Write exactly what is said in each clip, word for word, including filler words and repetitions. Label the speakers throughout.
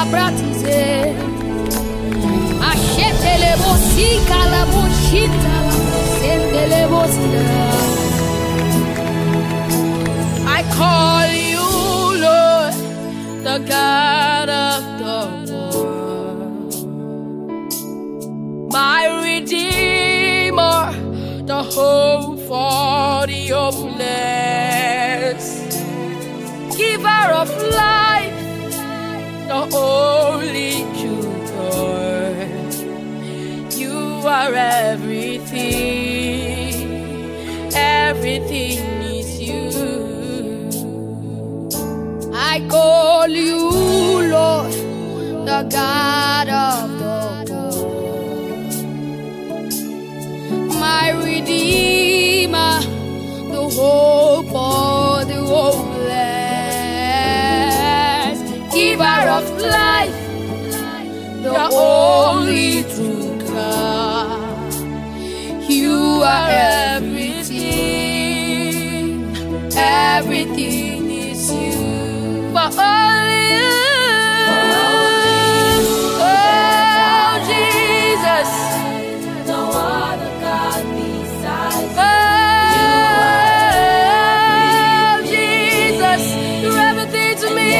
Speaker 1: bratize. Ashetele bosika la boshita la bosendele bosita. I call you Lord, the God of the world, my Redeemer, the hope for the hopeless, giver of life, the only true God. You are everything, everything is you. I call you Lord, the God of the world, my Redeemer, the hope for the hopeless, giver of life, the only true God. You are everything, everything is you. For only you, oh Jesus,
Speaker 2: no other God besides you.
Speaker 1: Oh Jesus, you're everything to me.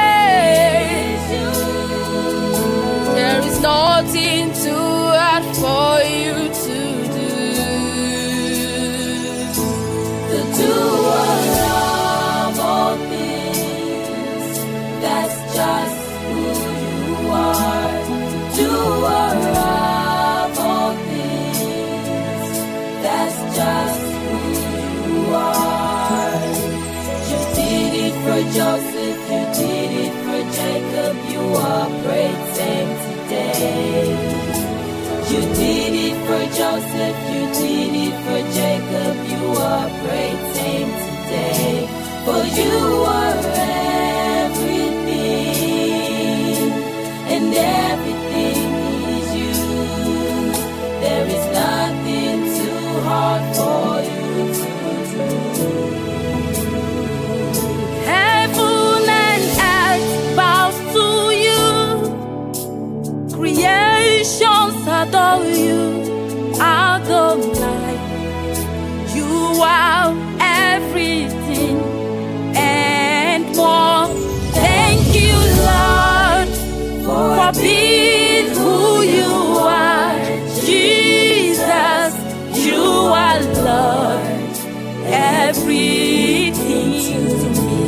Speaker 1: There is nothing too hard for you to do.
Speaker 2: The doer of all things, that's just who you are. Doer of all things, that's just who you are. You did it for Joseph, you did it for Jacob, you are great same today. You did it for Joseph, you did it for Jacob, you are great same today. For you are everything, and everything is you. There is nothing too hard for you to do.
Speaker 1: Heaven and earth bows to you. Creations adore you. Adonai, you are everything and more. Thank you, Lord, for being who you are. Jesus, you are Lord, everything to me.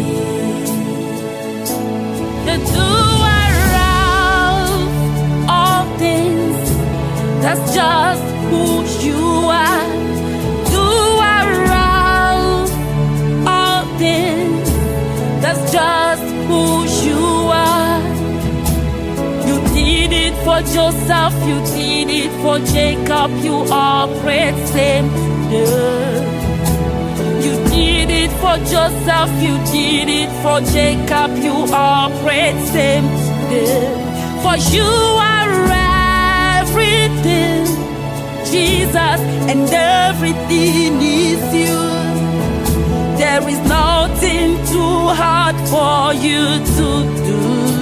Speaker 1: The doer of all things, that's just who you are. Doer of all things, that's just who you are. You did it for Joseph, you did it for Jacob, you operate same day. You did it for Joseph, you did it for Jacob, you operate same day. For you are everything, Jesus, and everything is you. There is nothing too hard for you to do.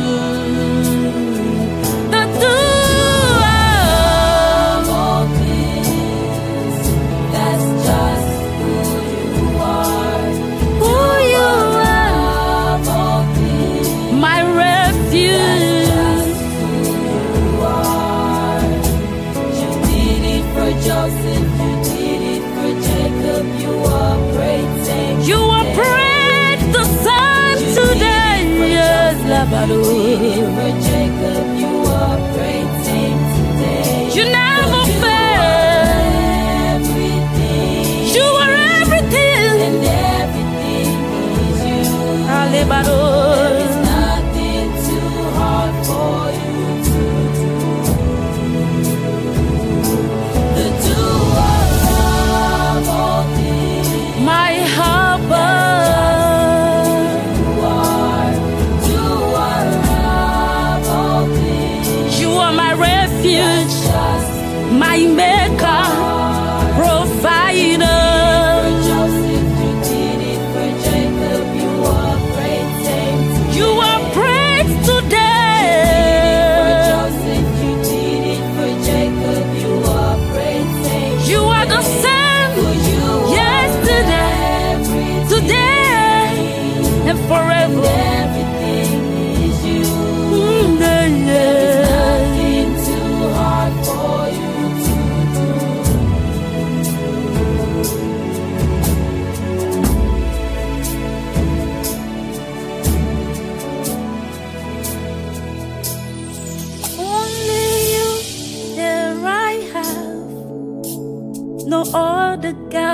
Speaker 1: The doer
Speaker 2: Of all things, that's just who you are.
Speaker 1: who you are,
Speaker 2: Of all things,
Speaker 1: my refuge.
Speaker 2: just who you are. You did it for Joseph, you did it for Jacob, you are great same
Speaker 1: You are
Speaker 2: today.
Speaker 1: break the sun
Speaker 2: You
Speaker 1: today.
Speaker 2: did it for
Speaker 1: Yes,
Speaker 2: Joseph, you did it
Speaker 1: Labado.
Speaker 2: for Jacob, you are great same today.
Speaker 1: You never
Speaker 2: You
Speaker 1: fail.
Speaker 2: are everything,
Speaker 1: You are everything.
Speaker 2: and everything is you.
Speaker 1: Alebado.
Speaker 2: There is nothing too hard for you to do. The doer of all things,
Speaker 1: My harbor.
Speaker 2: you are. Doer of all things,
Speaker 1: You are my refuge,
Speaker 2: just
Speaker 1: my maker, provider.
Speaker 2: for Joseph, you did it for Jacob, you are great same
Speaker 1: forever.
Speaker 2: Everything is you.
Speaker 1: Mm, yeah, yeah.
Speaker 2: Nothing too hard for you to do.
Speaker 1: Only you, there I have no other God.